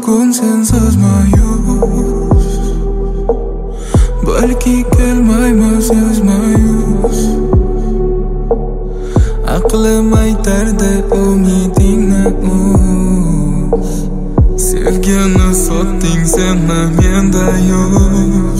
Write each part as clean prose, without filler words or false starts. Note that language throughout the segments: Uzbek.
bugun sensiz ma'yus, balki kelmaymiz yuz ma'yus. Aqlim aytardi umidingni uz, sevgini sotding sen menda yo'q.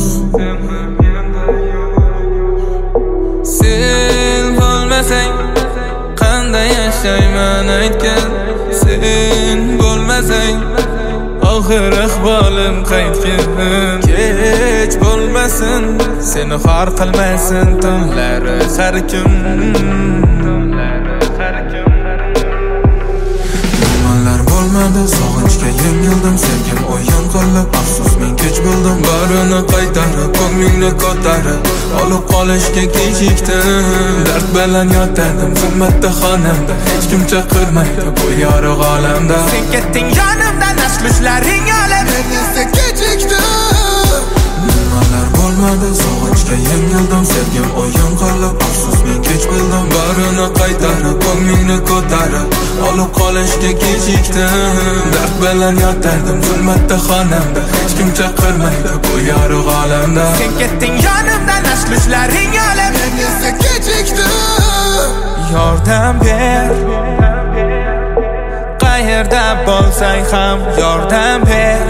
Sen bo'lmasang qanday yashayman aytgan, sen bo'lmasang oxir ahvolim qaytgan. Kech bo'lmasin seni xor qilmasin tunlari har kim. Nimalar bo'lmadi sog'inchga yengildim, sevgim o'yin qilib afsus men kech bo'ldim. Barini qaytarib ko'nglingni ko'tarib olib qolishga kechikdim. Dard bilan yotardim zulmatda xonamda, hech kim chaqirmaydi bu yorug' olamda. Sen ketding yonimdan ashlushlaring olib, men esa kechikdim. Nimalar bo'lmadi sog'inchga yengildim, sevgim o'yin qilib afsus men kech bo'ldim. Barini qaytarib ko'nglingni ko'tarib olib qolishga kechikdim. Dard bilan yotardim zulmatda xonamda, hech kim chaqirmaydi bu yorug' olamda. Sen ketding yonimdan ashlushlaring olib, men esa kechikdim. yordam ber, qayerda bo'lsang ham yordam ber.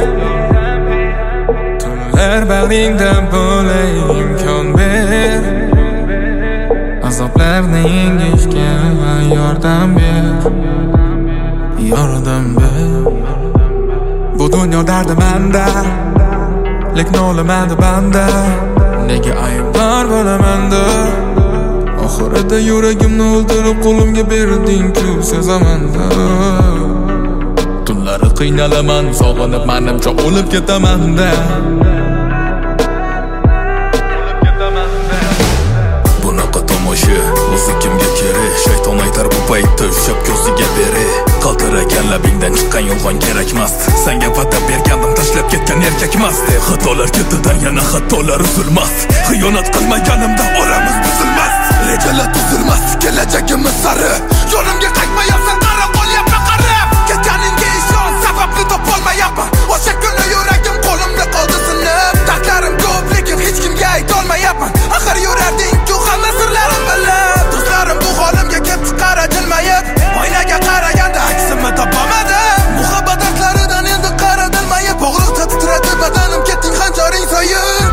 Tunlar bag'ringda bo'lay imkon ber, azoblarni yengishga yordam ber, yordam ber. Bu dunyo dardi menda, lekin o'limadi banda. Nega aybdor bo'lamanda? Oxirida yuragimni o'ldirib qo'limga berding-ku sezamanda. Tunlari qiynalaman, sog'inib menimcha o'lib ketamanda. Bunaqa tomosha o'zi kimga kerak? Shayton aytar bu paytda ushab ko'ziga beri. Qaltiragan labingdan chiqqan yolg'on kerakmasdi. Senga va'da bergandim, tashlab ketgan erkakmasdi. Xatolar ketidan yana xatolar uzilmas. Xiyonat qilmaganimda oramiz buzilmas. Rejalar tuzilmas, kelajagimiz sari. Yo'limga qaytmayapsan, qara qolyapman qarab. Ketganingga ishon, sababni topolmayapman. O'sha kuni yuragim qo'limda qoldi sinib. Dardlarim ko'p, lekin hech kimga aytolmayapman. Axir yurarding-ku hamma sirlarim bilib. Do'stlarim bu holimga kelib qara jilmayib. Oynaga qaraganda aksimni topolmadim. Muhabbat dardlaridan endi qara dilmayib. Og'riqda titradi badanim, ketding xanjaring soyib.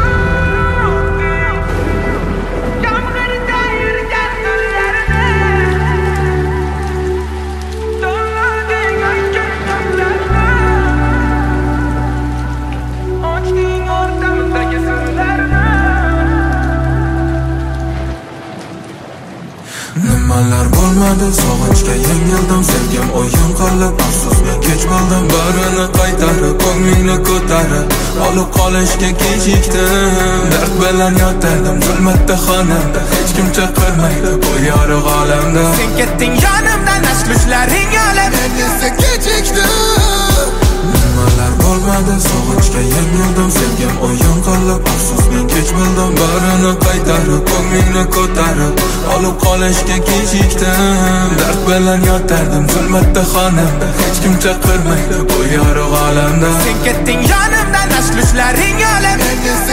Nimalar bo'lmadi sog'inchga yengildim, sevgim o'yin qilib afsus men kech bo'ldim. Barini qaytarib ko'nglingni ko'tarib olib qolishga kechikdim. Dard bilan yotardim zulmatda xonamda, hech kim chaqirmaydi bu yorug' olamda. Sen ketding yonimdan ashlushlaring olib, men esa kechikdim. Nimalar bo'lmadi sog'inchga yengildim, sevgim o'yin qilib afsus men kech bo'ldim. Barini qaytarib ko'nglingni ko'tarib olib qolishga kechikdim. Dard bilan yotardim zulmatda xonamda, hech kim chaqirmaydi bu yorug' olamda. Sen ketding yonimdan ashlushlaring olib, men esa